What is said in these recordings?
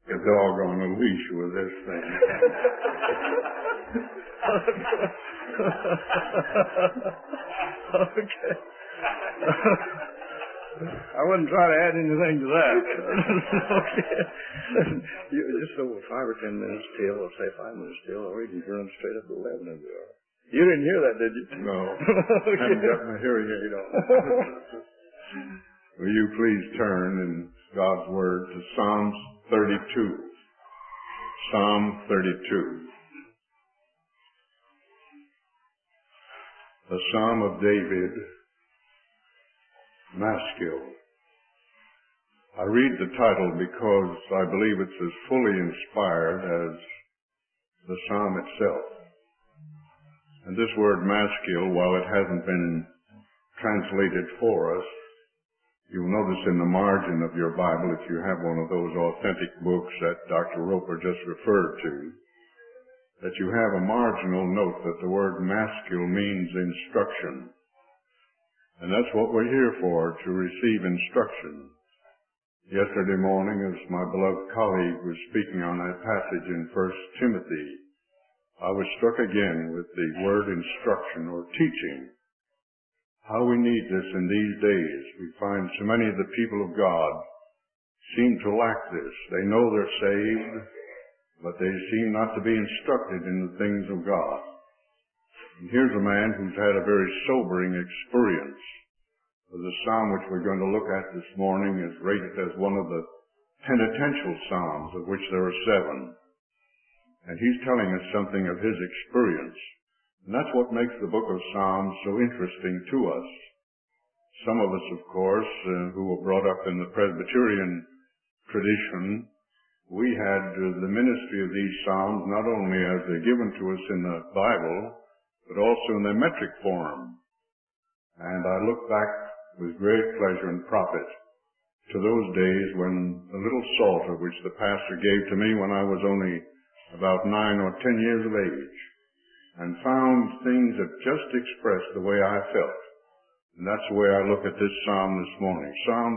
A dog on a leash with this thing. Okay. I wouldn't try to add anything to that. Okay. You just over 5 or 10 minutes till, or say 5 minutes till, or you can run straight up to 11 and you didn't hear that, did you? No. Okay. I haven't got my hearing aid on. Will you please turn in God's Word to Psalms 32. Psalm 32. The Psalm of David, Maskil. I read the title because I believe it's as fully inspired as the Psalm itself. And this word Maskil, while it hasn't been translated for us, you'll notice in the margin of your Bible, if you have one of those authentic books that Dr. Roper just referred to, that you have a marginal note that the word maskil means instruction. And that's what we're here for, to receive instruction. Yesterday morning, as my beloved colleague was speaking on that passage in 1 Timothy, I was struck again with the word instruction or teaching. How we need this in these days. We find so many of the people of God seem to lack this. They know they're saved, but they seem not to be instructed in the things of God. And here's a man who's had a very sobering experience. The psalm which we're going to look at this morning is rated as one of the penitential psalms, of which there are 7. And he's telling us something of his experience. And that's what makes the book of Psalms so interesting to us. Some of us, of course, who were brought up in the Presbyterian tradition, we had the ministry of these Psalms not only as they're given to us in the Bible, but also in their metric form. And I look back with great pleasure and profit to those days when the little psalter which the pastor gave to me when I was only about 9 or 10 years of age, and found things that just expressed the way I felt. And that's the way I look at this psalm this morning. Psalm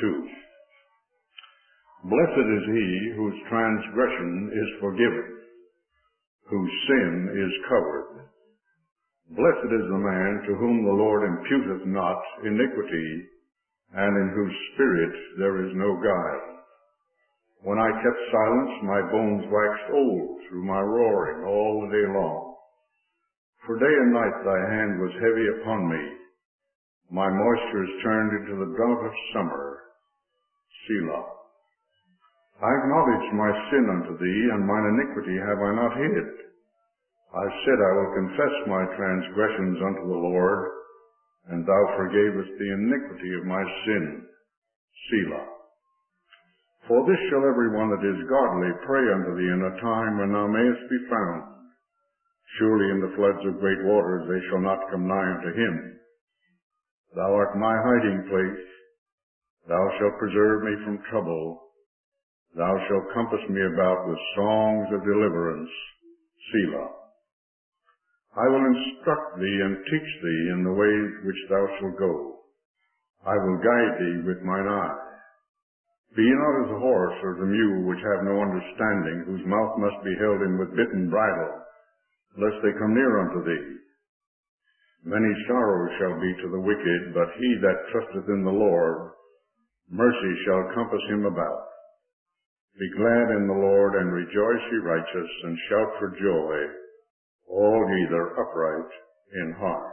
32. Blessed is he whose transgression is forgiven, whose sin is covered. Blessed is the man to whom the Lord imputeth not iniquity, and in whose spirit there is no guile. When I kept silence, my bones waxed old through my roaring all the day long. For day and night thy hand was heavy upon me. My moisture is turned into the drought of summer. Selah. I acknowledged my sin unto thee, and mine iniquity have I not hid. I said, I will confess my transgressions unto the Lord, and thou forgavest the iniquity of my sin. Selah. For this shall every one that is godly pray unto thee in a time when thou mayest be found. Surely in the floods of great waters they shall not come nigh unto him. Thou art my hiding place. Thou shalt preserve me from trouble. Thou shalt compass me about with songs of deliverance. Selah. I will instruct thee and teach thee in the way which thou shalt go. I will guide thee with mine eye. Be not as a horse or the mule which have no understanding, whose mouth must be held in with bit and bridle, lest they come near unto thee. Many sorrows shall be to the wicked, but he that trusteth in the Lord, mercy shall compass him about. Be glad in the Lord, and rejoice, ye righteous, and shout for joy, all ye that are upright in heart.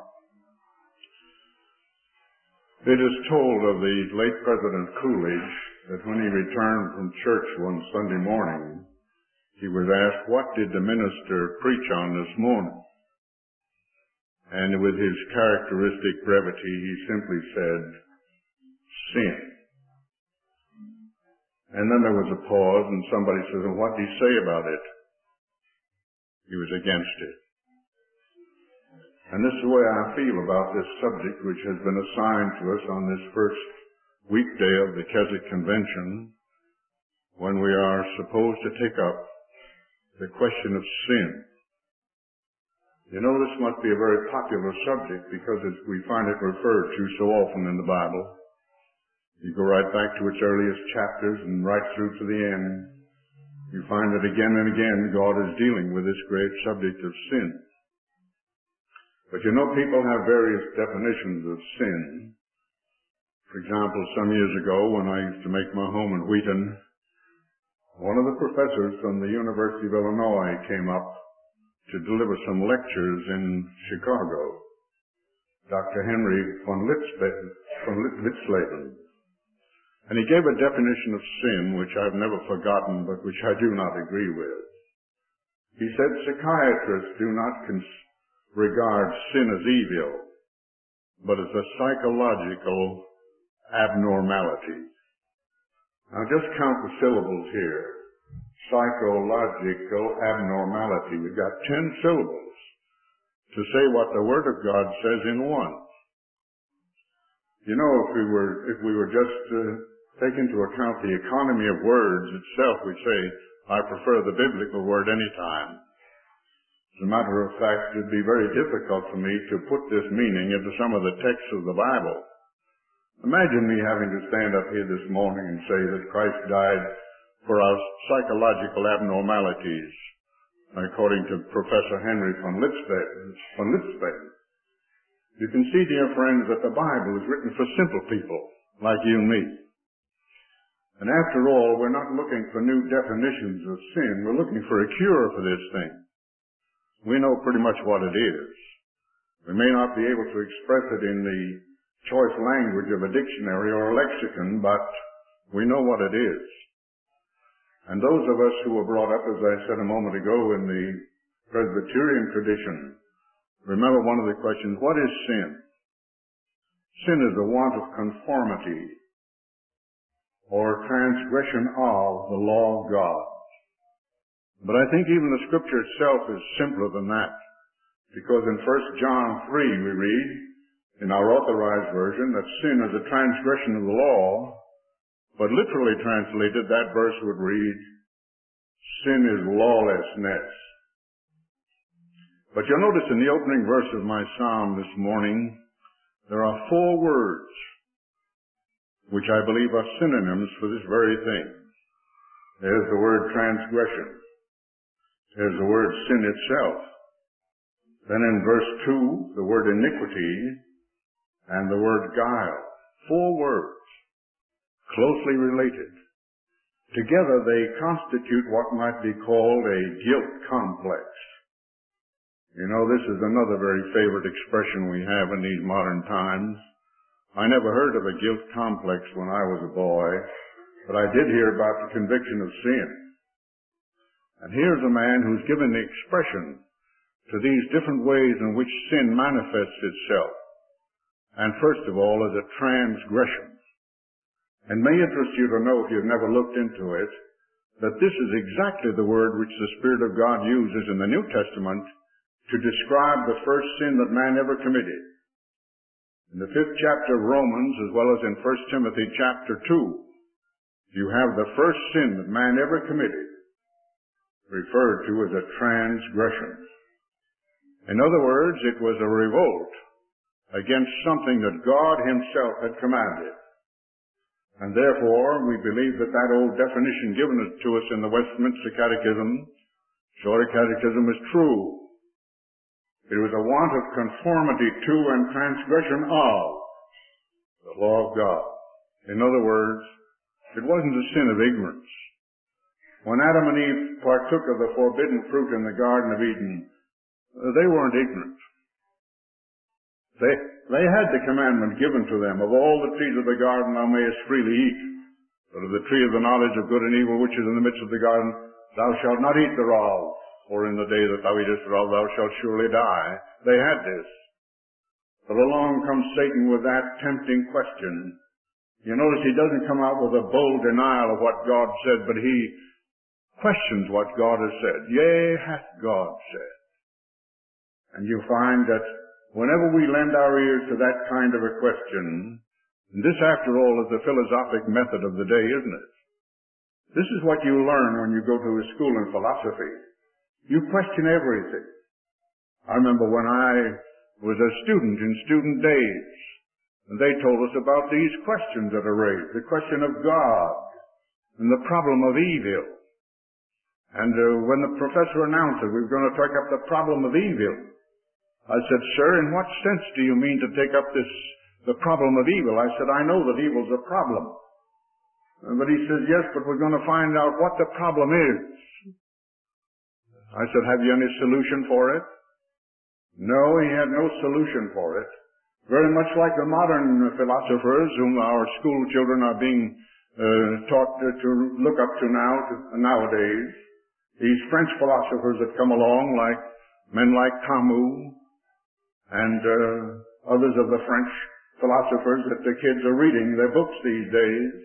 It is told of the late President Coolidge that when he returned from church one Sunday morning, he was asked, what did the minister preach on this morning? And with his characteristic brevity, he simply said, sin. And then there was a pause, and somebody says, well, what did he say about it? He was against it. And this is the way I feel about this subject which has been assigned to us on this first weekday of the Keswick Convention, when we are supposed to take up the question of sin. You know, this must be a very popular subject because we find it referred to so often in the Bible. You go right back to its earliest chapters and right through to the end. you find that again and again God is dealing with this great subject of sin. But you know, people have various definitions of sin. For example, some years ago when I used to make my home in Wheaton, one of the professors from the University of Illinois came up to deliver some lectures in Chicago, Dr. Henry von Witzleben. And he gave a definition of sin which I've never forgotten, but which I do not agree with. He said psychiatrists do not regard sin as evil, but as a psychological abnormality. Now just count the syllables here. Psychological abnormality. We've got 10 syllables to say what the Word of God says in one. You know, if we were just take into account the economy of words itself, we'd say, I prefer the biblical word any time. As a matter of fact, it would be very difficult for me to put this meaning into some of the texts of the Bible. Imagine me having to stand up here this morning and say that Christ died for our psychological abnormalities, according to Professor Henry von Witzleben. You can see, dear friends, that the Bible is written for simple people like you and me. And after all, we're not looking for new definitions of sin. We're looking for a cure for this thing. We know pretty much what it is. We may not be able to express it in the choice language of a dictionary or a lexicon, but we know what it is. And those of us who were brought up, as I said a moment ago, in the Presbyterian tradition, remember one of the questions, what is sin? Sin is the want of conformity or transgression of the law of God. But I think even the Scripture itself is simpler than that, because in 1 John 3 we read, in our authorized version, that sin is a transgression of the law, but literally translated, that verse would read, sin is lawlessness. But you'll notice in the opening verse of my psalm this morning, there are 4 words which I believe are synonyms for this very thing. There's the word transgression. There's the word sin itself. Then in verse 2, the word iniquity and the word guile. 4 words, closely related. Together they constitute what might be called a guilt complex. You know, this is another very favorite expression we have in these modern times. I never heard of a guilt complex when I was a boy, but I did hear about the conviction of sin. And here's a man who's given the expression to these different ways in which sin manifests itself. And first of all, as a transgression. And may interest you to know, if you've never looked into it, that this is exactly the word which the Spirit of God uses in the New Testament to describe the first sin that man ever committed. In the 5th chapter of Romans, as well as in 1 Timothy chapter 2, you have the first sin that man ever committed referred to as a transgression. In other words, it was a revolt against something that God Himself had commanded. And therefore, we believe that that old definition given to us in the Westminster Catechism, Shorter Catechism, is true. It was a want of conformity to and transgression of the law of God. In other words, it wasn't a sin of ignorance. When Adam and Eve partook of the forbidden fruit in the Garden of Eden, they weren't ignorant. They had the commandment given to them, of all the trees of the garden thou mayest freely eat, but of the tree of the knowledge of good and evil which is in the midst of the garden thou shalt not eat thereof, for in the day that thou eatest thereof thou shalt surely die. They had this. But along comes Satan with that tempting question. You notice he doesn't come out with a bold denial of what God said, but he questions what God has said. Yea, hath God said. And you find that whenever we lend our ears to that kind of a question, and this after all is the philosophic method of the day, isn't it? This is what you learn when you go to a school in philosophy. You question everything. I remember when I was a student in student days, and they told us about these questions that are raised, the question of God and the problem of evil. And when the professor announced that we were going to take up the problem of evil, I said, sir, in what sense do you mean to take up the problem of evil? I said, I know that evil's a problem. But he said, yes, but we're going to find out what the problem is. I said, have you any solution for it? No, he had no solution for it. Very much like the modern philosophers whom our school children are being taught to look up to nowadays. These French philosophers that come along, like men like Camus and others of the French philosophers that the kids are reading their books these days.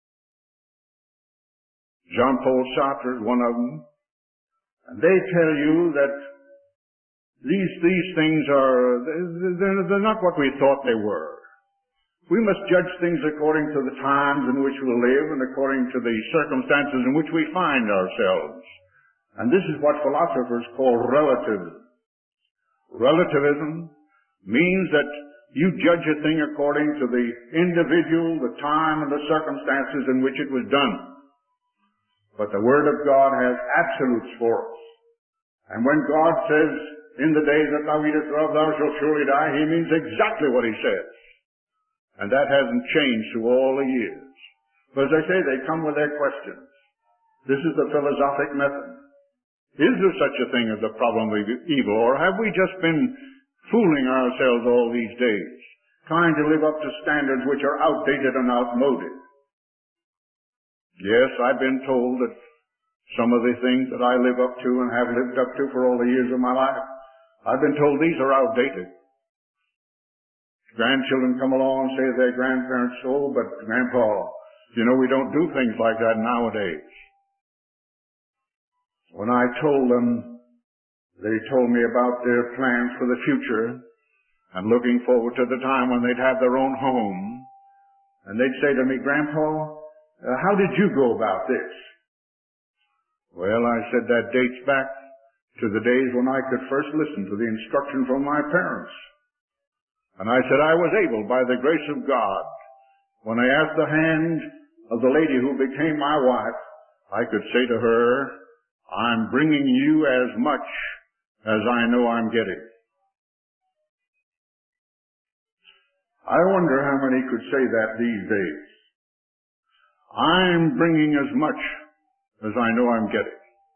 Jean-Paul Sartre is one of them. And they tell you that these things they're not what we thought they were. We must judge things according to the times in which we live and according to the circumstances in which we find ourselves. And this is what philosophers call relativism. Relativism means that you judge a thing according to the individual, the time, and the circumstances in which it was done. But the Word of God has absolutes for us. And when God says, in the day that thou eatest thereof, thou shalt surely die, He means exactly what He says. And that hasn't changed through all the years. But as I say, they come with their questions. This is the philosophic method. Is there such a thing as the problem of evil, or have we just been fooling ourselves all these days, trying to live up to standards which are outdated and outmoded? Yes, I've been told that some of the things that I live up to and have lived up to for all the years of my life, I've been told these are outdated. Grandchildren come along and say to their grandparents, oh, but Grandpa, you know, we don't do things like that nowadays. When I told them, they told me about their plans for the future and looking forward to the time when they'd have their own home. And they'd say to me, Grandpa, how did you go about this? Well, I said that dates back to the days when I could first listen to the instruction from my parents. And I said I was able, by the grace of God, when I asked the hand of the lady who became my wife, I could say to her, I'm bringing you as much as I know I'm getting. I wonder how many could say that these days. I'm bringing as much as I know I'm getting.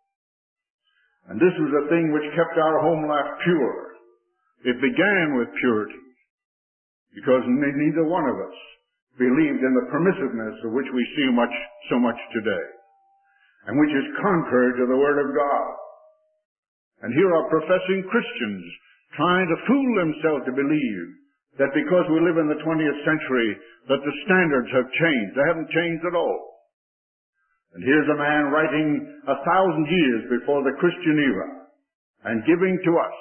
And this was a thing which kept our home life pure. It began with purity, because neither one of us believed in the permissiveness of which we see so much today, and which is contrary to the Word of God. And here are professing Christians trying to fool themselves to believe that because we live in the 20th century that the standards have changed. They haven't changed at all. And here's a man writing 1,000 years before the Christian era and giving to us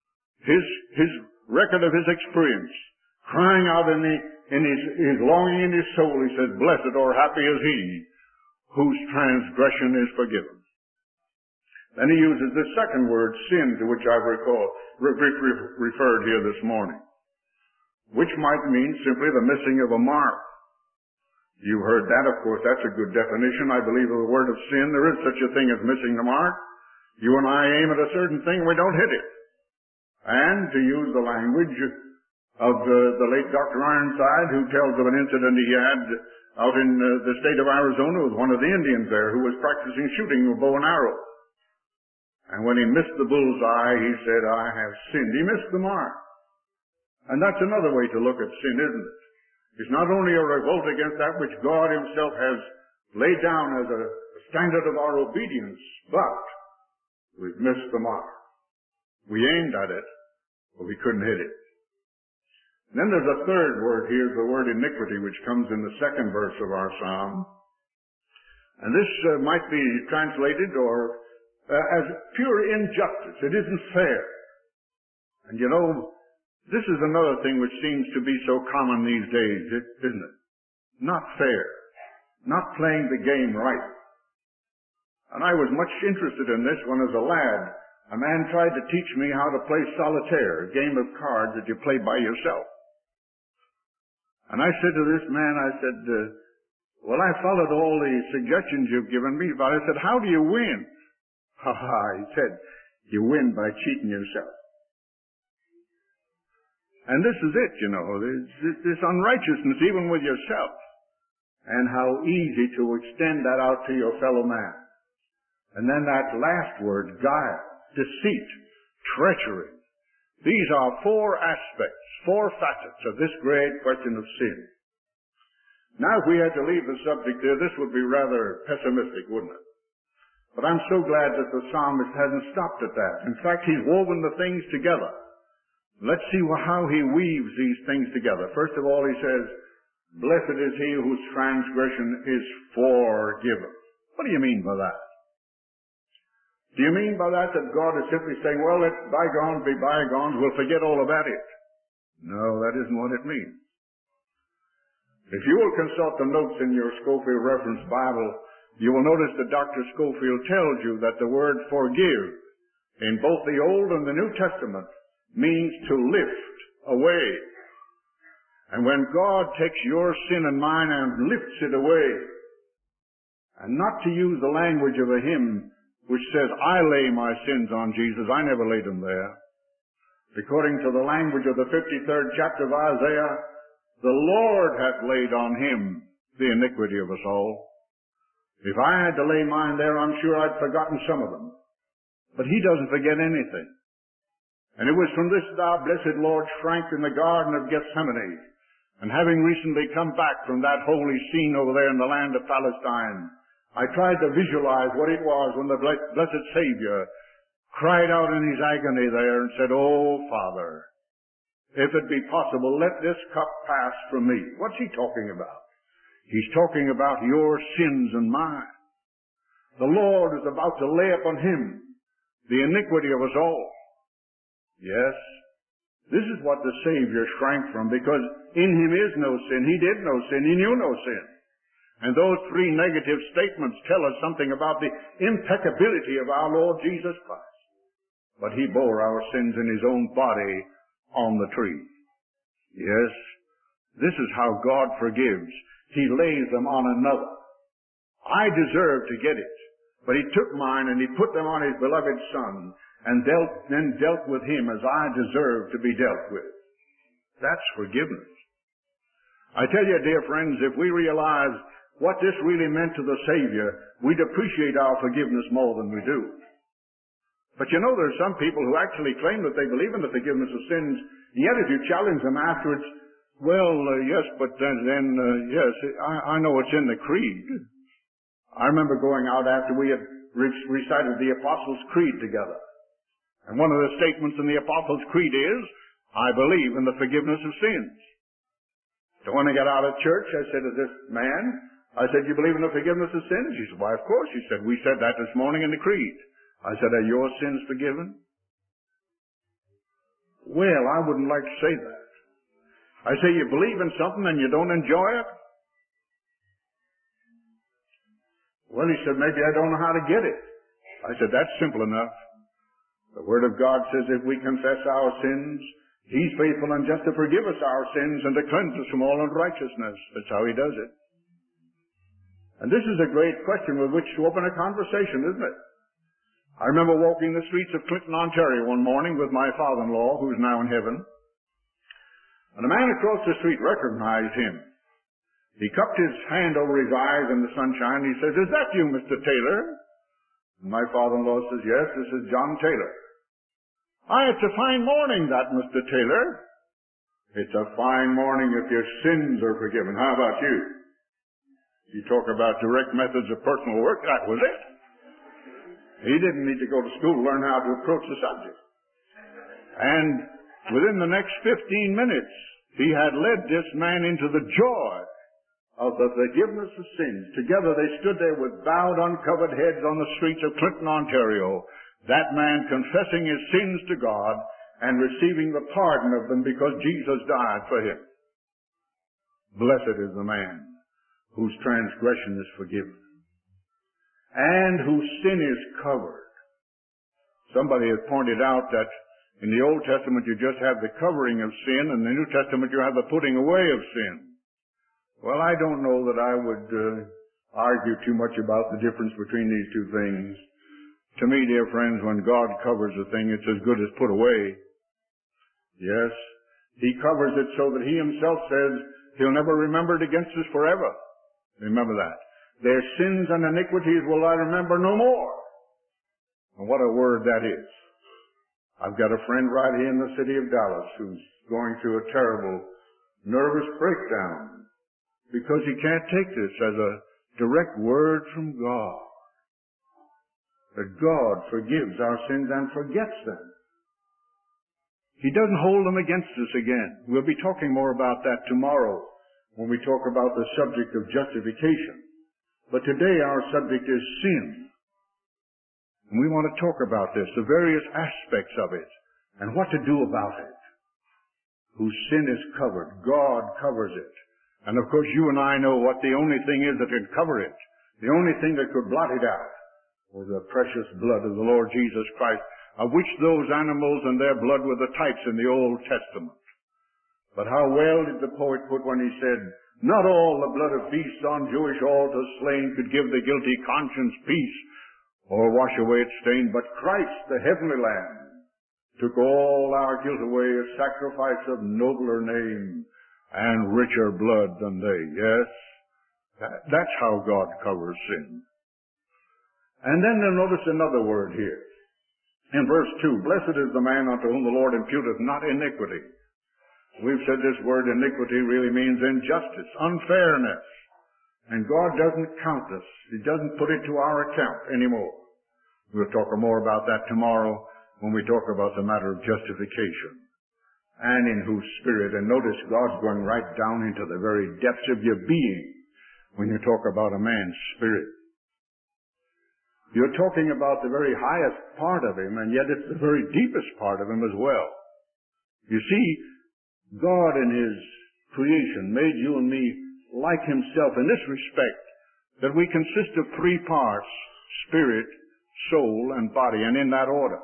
his record of his experience, crying out in his longing in his soul. He says, blessed or happy is he whose transgression is forgiven. Then he uses the second word, sin, to which I've referred here this morning, which might mean simply the missing of a mark. You heard that, of course. That's a good definition, I believe, of the word of sin. There is such a thing as missing the mark. You and I aim at a certain thing, we don't hit it. And to use the language of the late Dr. Ironside, who tells of an incident he had out in the state of Arizona with one of the Indians there who was practicing shooting with bow and arrow. And when he missed the bullseye, he said, I have sinned. He missed the mark. And that's another way to look at sin, isn't it? It's not only a revolt against that which God Himself has laid down as a standard of our obedience, but we've missed the mark. We aimed at it, but we couldn't hit it. And then there's a third word here, the word iniquity, which comes in the second verse of our psalm. And this might be translated as pure injustice. It isn't fair. And you know, this is another thing which seems to be so common these days, isn't it? Not fair. Not playing the game right. And I was much interested in this when as a lad, a man tried to teach me how to play solitaire, a game of cards that you play by yourself. And I said to this man, I said, well, I followed all the suggestions you've given me, but I said, how do you win? Ha ha, he said, you win by cheating yourself. And this is it, you know, this unrighteousness even with yourself. And how easy to extend that out to your fellow man. And then that last word, guile, deceit, treachery. These are four aspects, four facets of this great question of sin. Now, if we had to leave the subject there, this would be rather pessimistic, wouldn't it? But I'm so glad that the psalmist hasn't stopped at that. In fact, he's woven the things together. Let's see how he weaves these things together. First of all, he says, blessed is he whose transgression is forgiven. What do you mean by that? Do you mean by that God is simply saying, well, let bygones be bygones, we'll forget all about it? No, that isn't what it means. If you will consult the notes in your Scofield Reference Bible, you will notice that Dr. Scofield tells you that the word forgive in both the Old and the New Testament means to lift away. And when God takes your sin and mine and lifts it away, and not to use the language of a hymn which says, I lay my sins on Jesus, I never laid them there. According to the language of the 53rd chapter of Isaiah, the Lord hath laid on him the iniquity of us all. If I had to lay mine there, I'm sure I'd forgotten some of them. But he doesn't forget anything. And it was from this that our blessed Lord shrank in the Garden of Gethsemane. And having recently come back from that holy scene over there in the land of Palestine, I tried to visualize what it was when the blessed Savior cried out in his agony there and said, oh, Father, if it be possible, let this cup pass from me. What's he talking about? He's talking about your sins and mine. The Lord is about to lay upon him the iniquity of us all. Yes, this is what the Savior shrank from, because in him is no sin. He did no sin. He knew no sin. And those three negative statements tell us something about the impeccability of our Lord Jesus Christ. But he bore our sins in his own body on the tree. Yes, this is how God forgives. He lays them on another. I deserve to get it, but he took mine and he put them on his beloved Son, and then dealt with him as I deserve to be dealt with. That's forgiveness. I tell you, dear friends, if we realize what this really meant to the Savior, we'd appreciate our forgiveness more than we do. But you know, there's some people who actually claim that they believe in the forgiveness of sins, and yet if you challenge them afterwards, well, yes, but yes, I know it's in the Creed. I remember going out after we had recited the Apostles' Creed together. And one of the statements in the Apostles' Creed is, I believe in the forgiveness of sins. So when I got out of church, I said to this man, I said, you believe in the forgiveness of sins? He said, why, of course. He said, we said that this morning in the Creed. I said, are your sins forgiven? Well, I wouldn't like to say that. I say, you believe in something and you don't enjoy it? Well, he said, maybe I don't know how to get it. I said, that's simple enough. The Word of God says if we confess our sins, he's faithful and just to forgive us our sins and to cleanse us from all unrighteousness. That's how he does it. And this is a great question with which to open a conversation, isn't it? I remember walking the streets of Clinton, Ontario one morning with my father-in-law, who's now in heaven. And a man across the street recognized him. He cupped his hand over his eyes in the sunshine. He says, is that you, Mr. Taylor? And my father-in-law says, yes, this is John Taylor. It's a fine morning, that, Mr. Taylor. It's a fine morning if your sins are forgiven. How about you? You talk about direct methods of personal work. That was it. He didn't need to go to school to learn how to approach the subject. And within the next 15 minutes, he had led this man into the joy of the forgiveness of sins. Together they stood there with bowed, uncovered heads on the streets of Clinton, Ontario. That man confessing his sins to God and receiving the pardon of them because Jesus died for him. Blessed is the man whose transgression is forgiven and whose sin is covered. Somebody has pointed out that in the Old Testament you just have the covering of sin, and in the New Testament you have the putting away of sin. Well, I don't know that I would argue too much about the difference between these two things. To me, dear friends, when God covers a thing, it's as good as put away. Yes, He covers it so that He Himself says He'll never remember it against us forever. Remember that. Their sins and iniquities will I remember no more. And what a word that is. I've got a friend right here in the city of Dallas who's going through a terrible nervous breakdown because he can't take this as a direct word from God. That God forgives our sins and forgets them. He doesn't hold them against us again. We'll be talking more about that tomorrow when we talk about the subject of justification. But today our subject is sin. And we want to talk about this, the various aspects of it, and what to do about it. Whose sin is covered. God covers it. And of course you and I know what the only thing is that could cover it. The only thing that could blot it out was the precious blood of the Lord Jesus Christ, of which those animals and their blood were the types in the Old Testament. But how well did the poet put when he said, not all the blood of beasts on Jewish altars slain could give the guilty conscience peace or wash away its stain, but Christ, the heavenly Lamb, took all our guilt away, a sacrifice of nobler name and richer blood than they. Yes, that's how God covers sin. And then you'll notice another word here. In verse 2, blessed is the man unto whom the Lord imputeth not iniquity. We've said this word iniquity really means injustice, unfairness. And God doesn't count us. He doesn't put it to our account anymore. We'll talk more about that tomorrow when we talk about the matter of justification. And in whose spirit, and notice God's going right down into the very depths of your being when you talk about a man's spirit. You're talking about the very highest part of him, and yet it's the very deepest part of him as well. You see, God in His creation made you and me like Himself in this respect, that we consist of three parts, spirit, soul, and body, and in that order.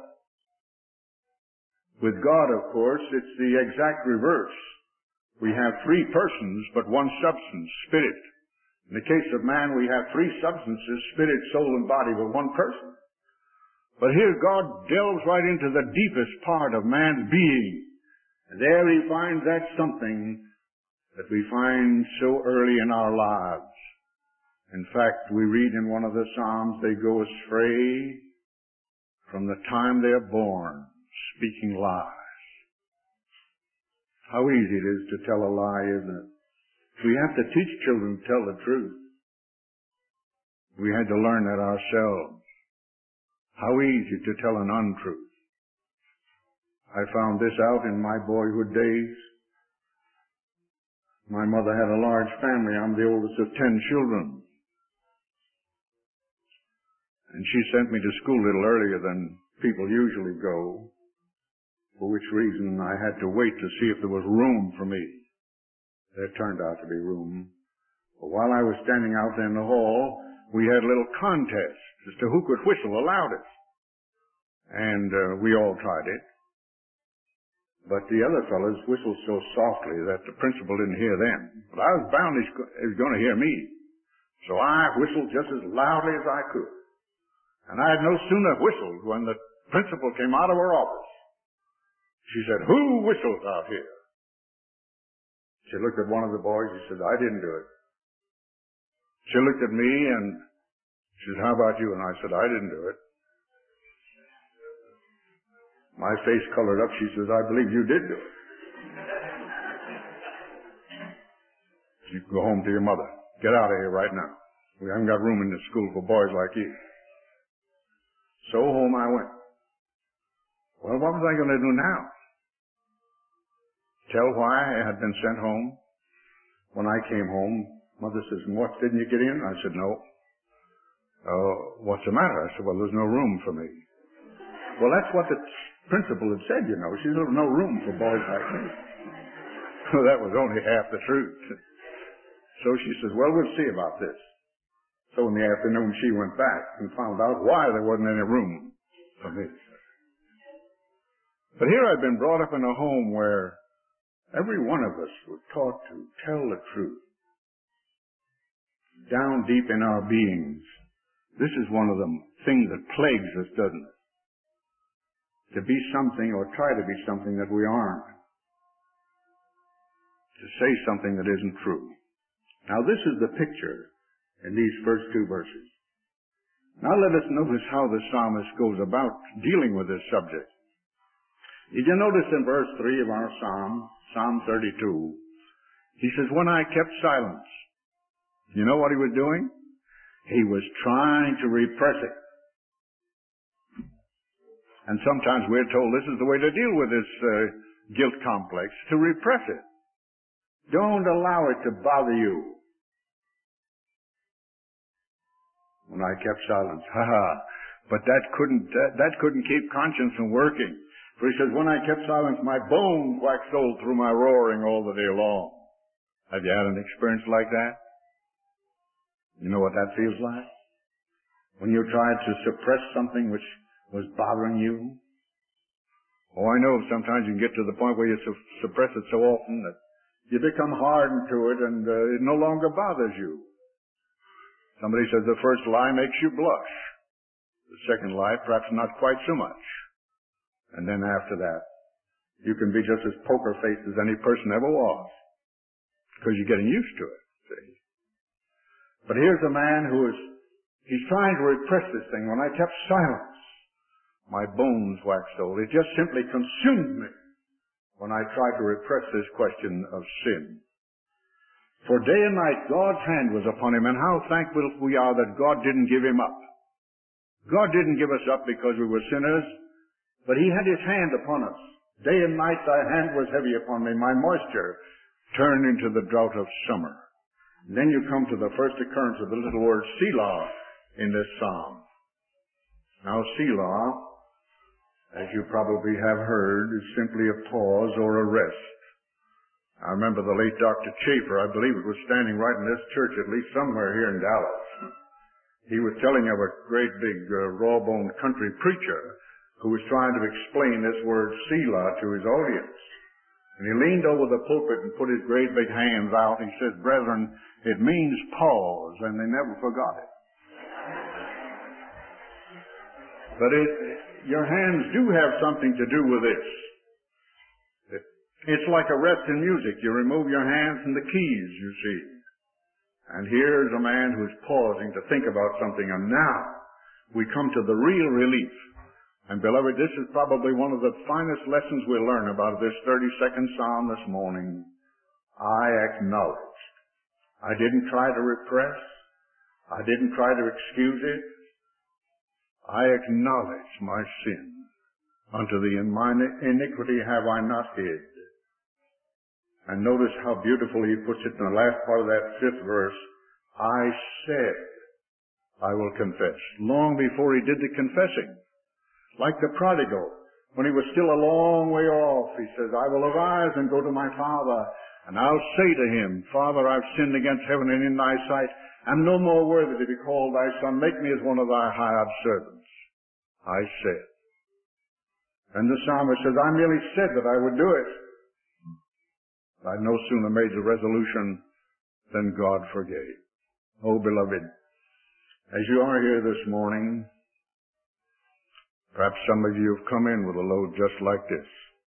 With God, of course, it's the exact reverse. We have three persons, but one substance, spirit. In the case of man, we have three substances, spirit, soul, and body, but one person. But here God delves right into the deepest part of man's being. And there He finds that something that we find so early in our lives. In fact, we read in one of the Psalms, they go astray from the time they are born, speaking lies. How easy it is to tell a lie, isn't it? We have to teach children to tell the truth. We had to learn that ourselves. How easy to tell an untruth. I found this out in my boyhood days. My mother had a large family. I'm the oldest of 10 children. And she sent me to school a little earlier than people usually go, for which reason I had to wait to see if there was room for me. There turned out to be room. But while I was standing out in the hall, we had a little contest as to who could whistle the loudest. And we all tried it. But the other fellows whistled so softly that the principal didn't hear them. But I was bound he was going to hear me. So I whistled just as loudly as I could. And I had no sooner whistled when the principal came out of her office. She said, "Who whistles out here?" She looked at one of the boys. He said, "I didn't do it." She looked at me and she said, "How about you?" And I said, "I didn't do it." My face colored up. She says, "I believe you did do it." You can go home to your mother. Get out of here right now. We haven't got room in this school for boys like you. So home I went. Well, what was I going to do now? Tell why I had been sent home? When I came home, Mother says, "What, didn't you get in?" I said, "No." "What's the matter?" I said, "Well, there's no room for me." Well, that's what the principal had said, you know. She said, "There's no room for boys like me." Well, that was only half the truth. So she says, "Well, we'll see about this." So in the afternoon, she went back and found out why there wasn't any room for me. But here I've been brought up in a home where every one of us was taught to tell the truth. Down deep in our beings, This is one of the things that plagues us, doesn't it? To be something or try to be something that we aren't. To say something that isn't true. Now this is the picture in these first two verses. Now let us notice how the psalmist goes about dealing with this subject. Did you notice in verse 3 of our psalm, Psalm 32, he says, when I kept silence. You know what he was doing? He was trying to repress it. And sometimes we're told this is the way to deal with this guilt complex, to repress it. Don't allow it to bother you. When I kept silence, but that couldn't keep conscience from working. For he says, when I kept silence, my bones waxed old through my roaring all the day long. Have you had an experience like that? You know what that feels like? When you tried to suppress something which was bothering you? Oh, I know sometimes you can get to the point where you suppress it so often that you become hardened to it and it no longer bothers you. Somebody says the first lie makes you blush. The second lie, perhaps not quite so much. And then after that, you can be just as poker-faced as any person ever was. Because you're getting used to it, see. But here's a man he's trying to repress this thing. When I kept silence, my bones waxed old. It just simply consumed me when I tried to repress this question of sin. For day and night, God's hand was upon him, and how thankful we are that God didn't give him up. God didn't give us up because we were sinners, but he had his hand upon us. Day and night thy hand was heavy upon me. My moisture turned into the drought of summer. And then you come to the first occurrence of the little word Selah in this psalm. Now Selah, as you probably have heard, is simply a pause or a rest. I remember the late Dr. Chafer, I believe it was standing right in this church, at least somewhere here in Dallas. He was telling of a great big raw-boned country preacher who was trying to explain this word Selah to his audience. And he leaned over the pulpit and put his great big hands out. He says, brethren, it means pause, and they never forgot it. But your hands do have something to do with this. It's like a rest in music. You remove your hands from the keys, you see. And here's a man who's pausing to think about something, and now we come to the real relief. And beloved, this is probably one of the finest lessons we'll learn about this 32nd Psalm this morning. I acknowledged. I didn't try to repress. I didn't try to excuse it. I acknowledged my sin. Unto thee in mine iniquity have I not hid. And notice how beautifully he puts it in the last part of that 5th verse. I said, I will confess. Long before he did the confessing. Like the prodigal, when he was still a long way off, he says, I will arise and go to my father, and I'll say to him, Father, I've sinned against heaven and in thy sight. I'm no more worthy to be called thy son. Make me as one of thy hired servants. I said. And the psalmist says, I merely said that I would do it. I no sooner made the resolution than God forgave. Oh, beloved, as you are here this morning, perhaps some of you have come in with a load just like this.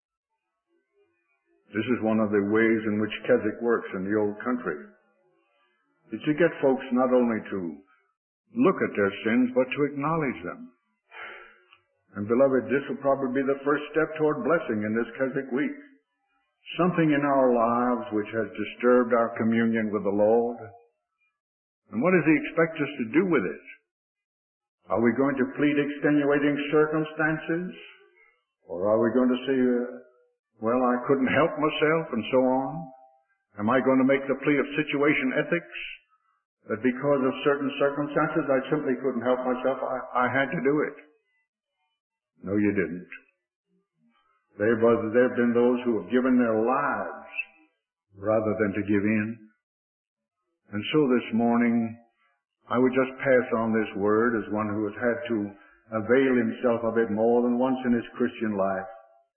This is one of the ways in which Keswick works in the old country. It's to get folks not only to look at their sins, but to acknowledge them. And beloved, this will probably be the first step toward blessing in this Keswick week. Something in our lives which has disturbed our communion with the Lord. And what does he expect us to do with it? Are we going to plead extenuating circumstances? Or are we going to say, well, I couldn't help myself and so on? Am I going to make the plea of situation ethics? That because of certain circumstances I simply couldn't help myself, I had to do it. No, you didn't. There have been those who have given their lives rather than to give in. And so this morning, I would just pass on this word as one who has had to avail himself of it more than once in his Christian life.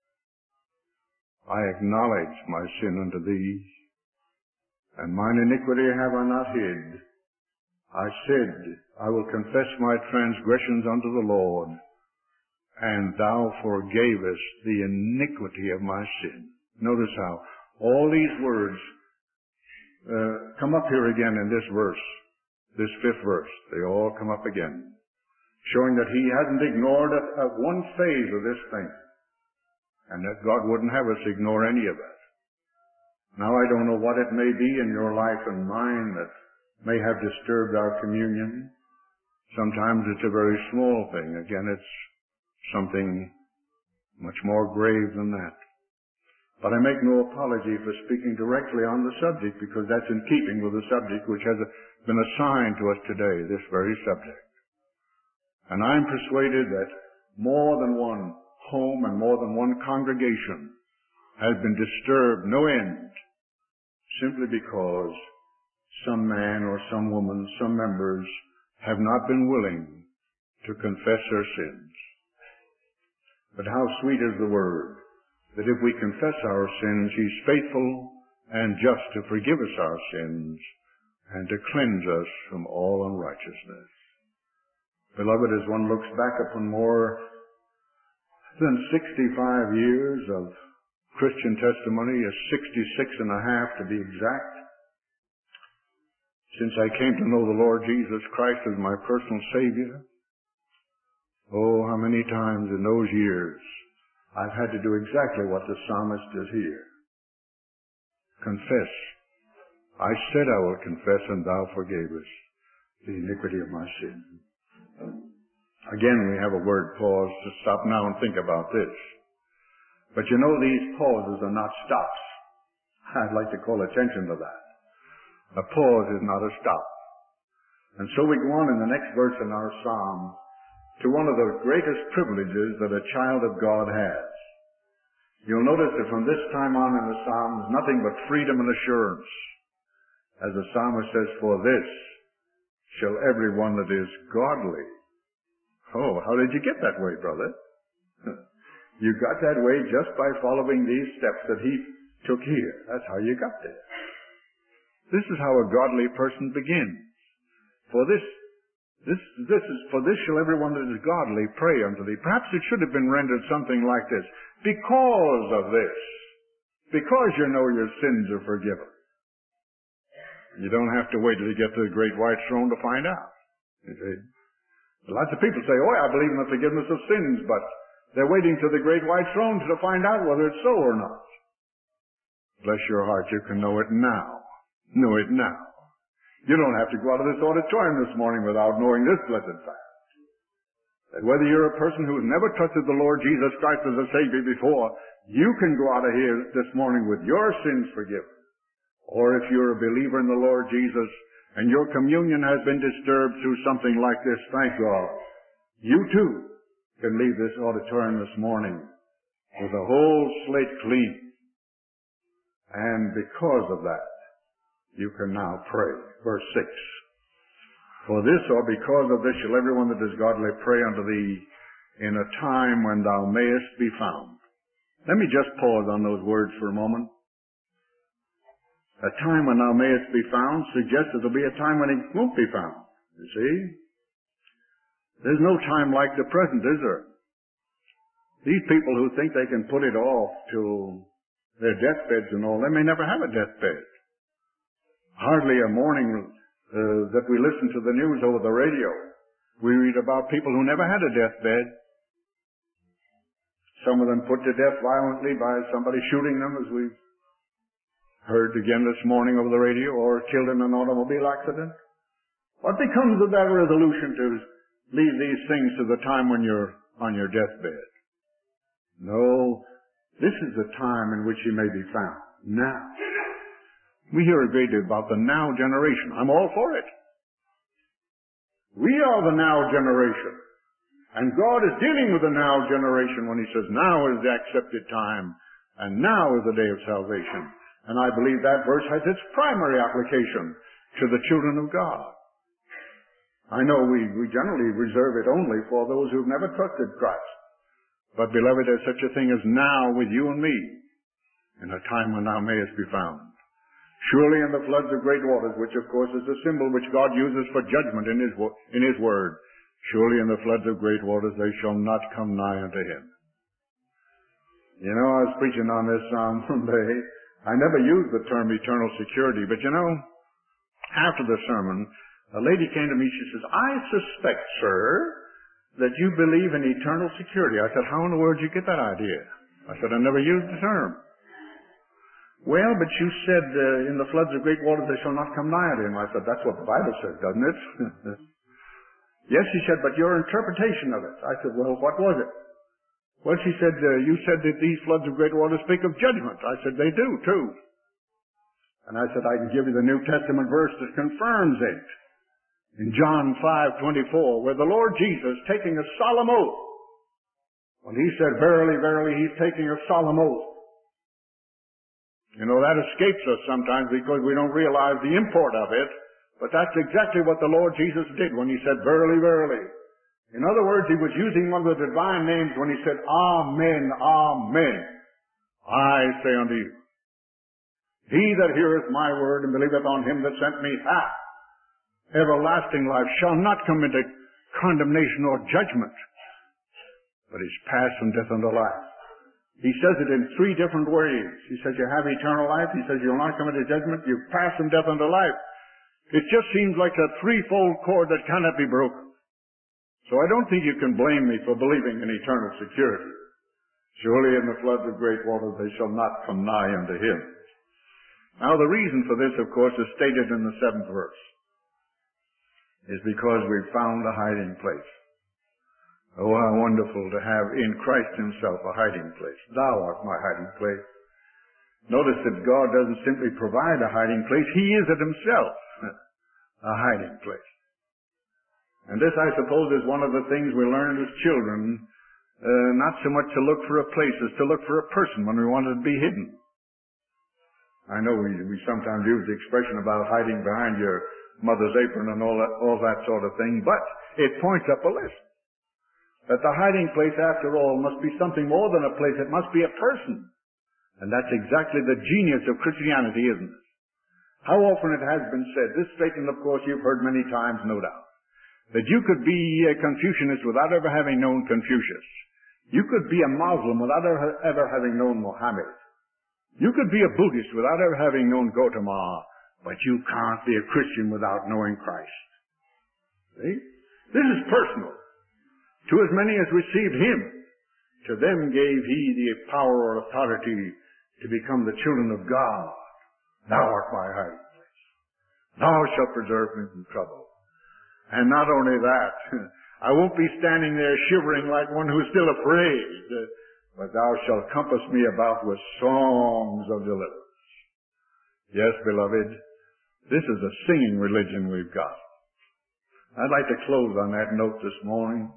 I acknowledge my sin unto thee, and mine iniquity have I not hid. I said, I will confess my transgressions unto the Lord, and thou forgavest the iniquity of my sin. Notice how all these words come up here again in this verse, this 5th verse. They all come up again, showing that he hasn't ignored one phase of this thing, and that God wouldn't have us ignore any of it. Now, I don't know what it may be in your life and mine that may have disturbed our communion. Sometimes it's a very small thing. Again, it's something much more grave than that. But I make no apology for speaking directly on the subject, because that's in keeping with the subject which has been assigned to us today, this very subject. And I'm persuaded that more than one home and more than one congregation has been disturbed no end, simply because some man or some woman, some members, have not been willing to confess their sins. But how sweet is the word that if we confess our sins, he's faithful and just to forgive us our sins and to cleanse us from all unrighteousness. Beloved, as one looks back upon more than 65 years of Christian testimony, 66 and a half to be exact, since I came to know the Lord Jesus Christ as my personal Savior, oh, how many times in those years I've had to do exactly what the psalmist does here. Confess. I said I will confess, and thou forgavest the iniquity of my sin. Again, we have a word pause to stop now and think about this. But you know, these pauses are not stops. I'd like to call attention to that. A pause is not a stop. And so we go on in the next verse in our psalm to one of the greatest privileges that a child of God has. You'll notice that from this time on in the psalms, nothing but freedom and assurance. As the psalmist says, for this shall everyone that is godly. Oh, how did you get that way, brother? You got that way just by following these steps that he took here. That's how you got there. This is how a godly person begins. For this shall everyone that is godly pray unto thee. Perhaps it should have been rendered something like this. Because of this. Because you know your sins are forgiven. You don't have to wait till you get to the great white throne to find out. You see? Lots of people say, oh, I believe in the forgiveness of sins, but they're waiting to the great white throne to find out whether it's so or not. Bless your heart, you can know it now. Know it now. You don't have to go out of this auditorium this morning without knowing this blessed fact. That whether you're a person who's never trusted the Lord Jesus Christ as a Savior before, you can go out of here this morning with your sins forgiven. Or if you're a believer in the Lord Jesus and your communion has been disturbed through something like this, thank God, you too can leave this auditorium this morning with a whole slate clean. And because of that, you can now pray. Verse 6. For this or because of this shall everyone that is godly pray unto thee in a time when thou mayest be found. Let me just pause on those words for a moment. A time when thou mayest be found suggests that there'll be a time when he won't be found. You see? There's no time like the present, is there? These people who think they can put it off to their deathbeds and all, they may never have a deathbed. Hardly a morning that we listen to the news over the radio, we read about people who never had a deathbed. Some of them put to death violently by somebody shooting them, as we've heard again this morning over the radio, or killed in an automobile accident. What becomes of that resolution to leave these things to the time when you're on your deathbed? No, this is the time in which you may be found. Now. We hear a great deal about the now generation. I'm all for it. We are the now generation. And God is dealing with the now generation when he says, now is the accepted time, and now is the day of salvation. And I believe that verse has its primary application to the children of God. I know we generally reserve it only for those who've never trusted Christ. But beloved, there's such a thing as now with you and me, in a time when thou mayest be found. Surely in the floods of great waters, which of course is a symbol which God uses for judgment in His Word, surely in the floods of great waters they shall not come nigh unto him. You know, I was preaching on this psalm one day. I never used the term eternal security, but you know, after the sermon, a lady came to me, she says, I suspect, sir, that you believe in eternal security. I said, how in the world did you get that idea? I said, I never used the term. Well, but you said, in the floods of great waters they shall not come nigh unto him. I said, that's what the Bible says, doesn't it? Yes, she said, but your interpretation of it. I said, well, what was it? Well, she said, you said that these floods of great waters speak of judgment. I said, they do, too. And I said, I can give you the New Testament verse that confirms it. In John 5:24, where the Lord Jesus, taking a solemn oath, when he said, verily, verily, he's taking a solemn oath. You know, that escapes us sometimes because we don't realize the import of it, but that's exactly what the Lord Jesus did when he said, verily, verily. In other words, he was using one of the divine names when he said, Amen, Amen. I say unto you, he that heareth my word and believeth on him that sent me hath everlasting life, shall not come into condemnation or judgment, but is passed from death unto life. He says it in three different ways. He says you have eternal life. He says you'll not come into judgment. You pass from death unto life. It just seems like a threefold cord that cannot be broken. So I don't think you can blame me for believing in eternal security. Surely in the floods of great waters they shall not come nigh unto him. Now the reason for this, of course, is stated in the 7th verse. Is because we've found a hiding place. Oh, how wonderful to have in Christ himself a hiding place. Thou art my hiding place. Notice that God doesn't simply provide a hiding place. He is it himself, a hiding place. And this, I suppose, is one of the things we learned as children, not so much to look for a place as to look for a person when we wanted to be hidden. I know we sometimes use the expression about hiding behind your mother's apron and all that sort of thing, but it points up a list. That the hiding place, after all, must be something more than a place. It must be a person. And that's exactly the genius of Christianity, isn't it? How often it has been said, this statement, of course, you've heard many times, no doubt, that you could be a Confucianist without ever having known Confucius. You could be a Muslim without ever having known Mohammed. You could be a Buddhist without ever having known Gautama, but you can't be a Christian without knowing Christ. See? This is personal. To as many as received him, to them gave he the power or authority to become the children of God. Thou art my hiding place. Thou shalt preserve me from trouble. And not only that, I won't be standing there shivering like one who's still afraid, but thou shalt compass me about with songs of deliverance. Yes, beloved, this is a singing religion we've got. I'd like to close on that note this morning.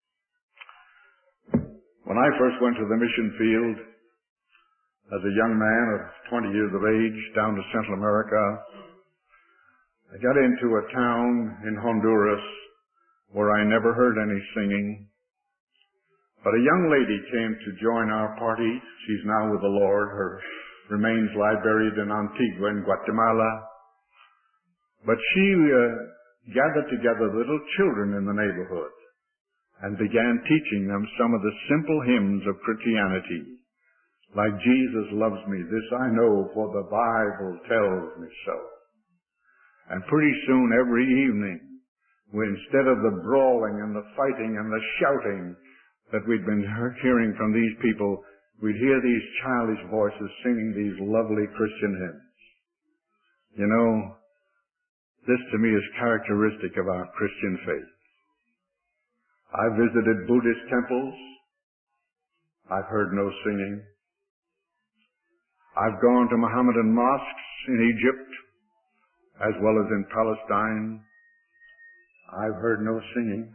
When I first went to the mission field as a young man of 20 years of age down to Central America, I got into a town in Honduras where I never heard any singing. But a young lady came to join our party. She's now with the Lord. Her remains lie buried in Antigua in Guatemala. But she gathered together little children in the neighborhood and began teaching them some of the simple hymns of Christianity. Like Jesus loves me, this I know, for the Bible tells me so. And pretty soon every evening, instead of the brawling and the fighting and the shouting that we'd been hearing from these people, we'd hear these childish voices singing these lovely Christian hymns. You know, this to me is characteristic of our Christian faith. I've visited Buddhist temples. I've heard no singing. I've gone to Mohammedan mosques in Egypt as well as in Palestine. I've heard no singing.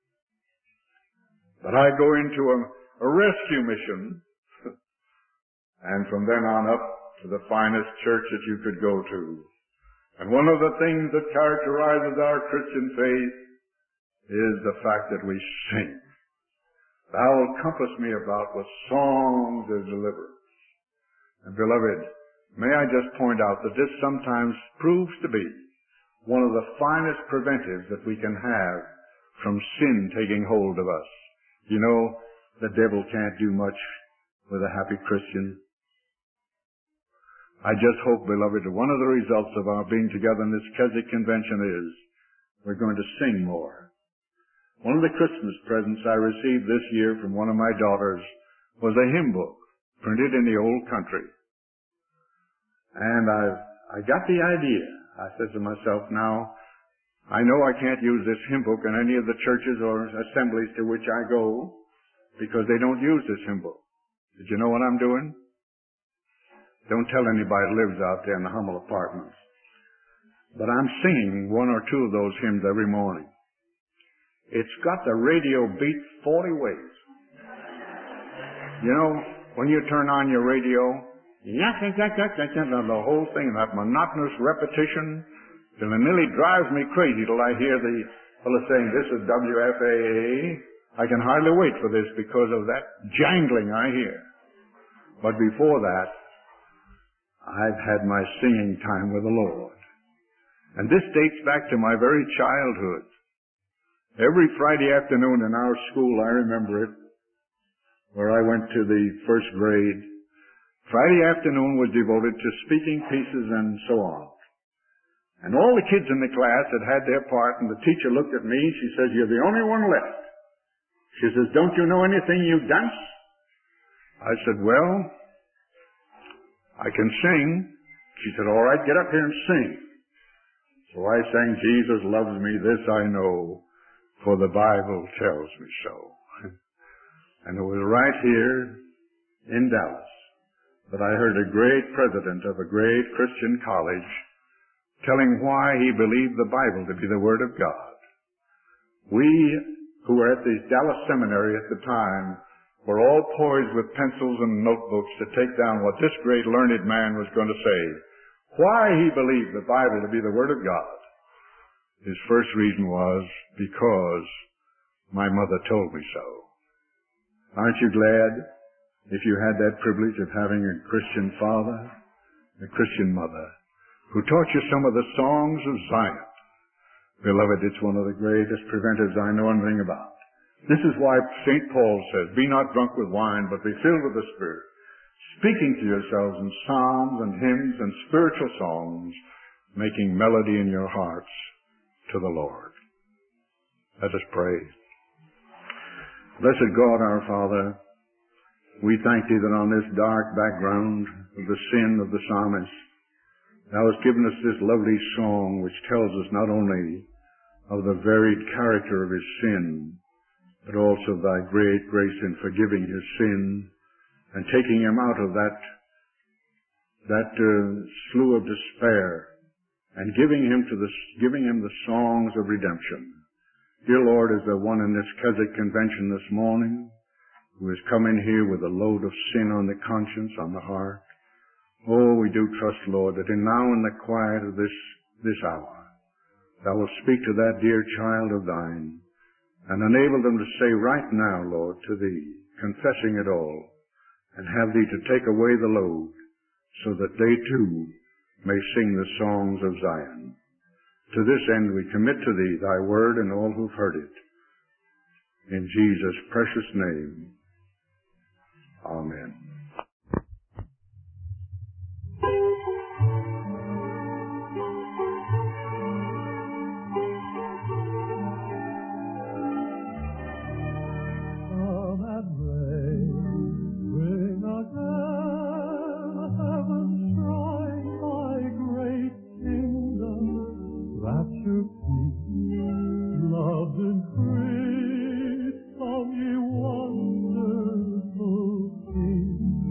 But I go into a rescue mission, and from then on up to the finest church that you could go to. And one of the things that characterizes our Christian faith is the fact that we sing. Thou wilt compass me about with songs of deliverance. And beloved, may I just point out that this sometimes proves to be one of the finest preventives that we can have from sin taking hold of us. You know, the devil can't do much with a happy Christian. I just hope, beloved, that one of the results of our being together in this Keswick convention is we're going to sing more. One of the Christmas presents I received this year from one of my daughters was a hymn book printed in the old country. And I got the idea. I said to myself, now, I know I can't use this hymn book in any of the churches or assemblies to which I go because they don't use this hymn book. Did you know what I'm doing? Don't tell anybody who lives out there in the humble apartments. But I'm singing one or two of those hymns every morning. It's got the radio beat 40 ways. You know, when you turn on your radio, the whole thing, that monotonous repetition, till it nearly drives me crazy till I hear the fellow saying, this is WFAA. I can hardly wait for this because of that jangling I hear. But before that, I've had my singing time with the Lord. And this dates back to my very childhood. Every Friday afternoon in our school, I remember it, where I went to the first grade, Friday afternoon was devoted to speaking pieces and so on. And all the kids in the class had their part, and the teacher looked at me, she says, you're the only one left. She says, don't you know anything, you dunce? I said, well, I can sing. She said, all right, get up here and sing. So I sang, Jesus loves me, this I know, for the Bible tells me so. And it was right here in Dallas that I heard a great president of a great Christian college telling why he believed the Bible to be the Word of God. We who were at the Dallas Seminary at the time were all poised with pencils and notebooks to take down what this great learned man was going to say. Why he believed the Bible to be the Word of God. His first reason was because my mother told me so. Aren't you glad if you had that privilege of having a Christian father, a Christian mother, who taught you some of the songs of Zion? Beloved, it's one of the greatest preventives I know anything about. This is why St. Paul says, be not drunk with wine, but be filled with the Spirit, speaking to yourselves in psalms and hymns and spiritual songs, making melody in your hearts to the Lord. Let us pray. Blessed God, our Father, we thank Thee that on this dark background of the sin of the psalmist, Thou hast given us this lovely song which tells us not only of the varied character of his sin, but also of Thy great grace in forgiving his sin and taking him out of that slough of despair and giving him the songs of redemption. Dear Lord, is there one in this Keswick convention this morning who has come in here with a load of sin on the conscience, on the heart? Oh, we do trust, Lord, that now in the quiet of this hour, Thou wilt speak to that dear child of Thine and enable them to say right now, Lord, to Thee, confessing it all, and have Thee to take away the load so that they too may sing the songs of Zion. To this end we commit to Thee Thy word and all who've heard it. In Jesus' precious name, amen. Loved and free, come ye wonderful King.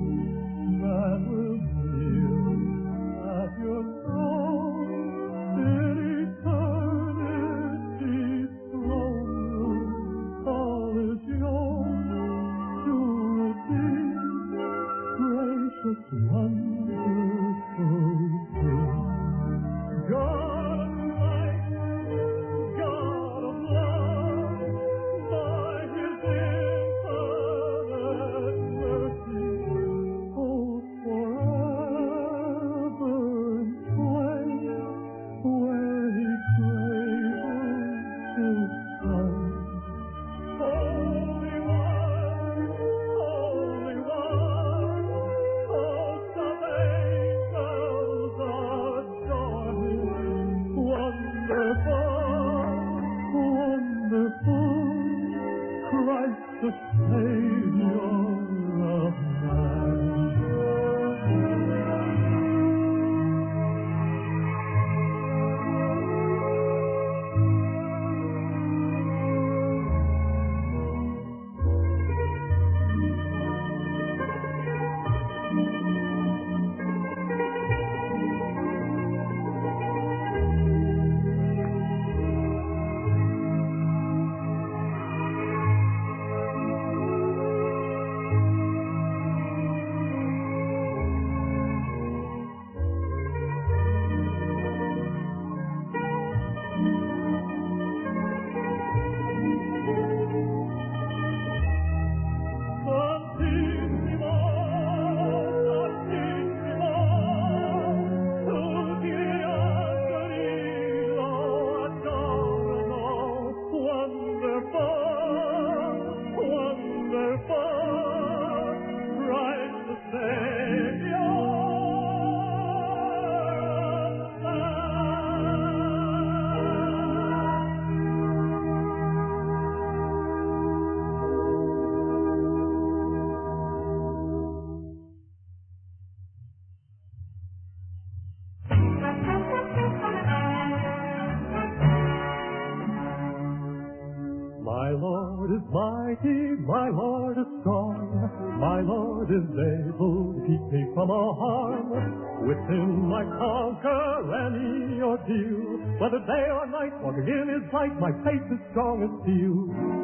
the Savior of man. My Lord is mighty, my Lord is strong, my Lord is able to keep me from all harm. With him I conquer any ordeal, whether day or night, walking in his light, my faith is strong as steel.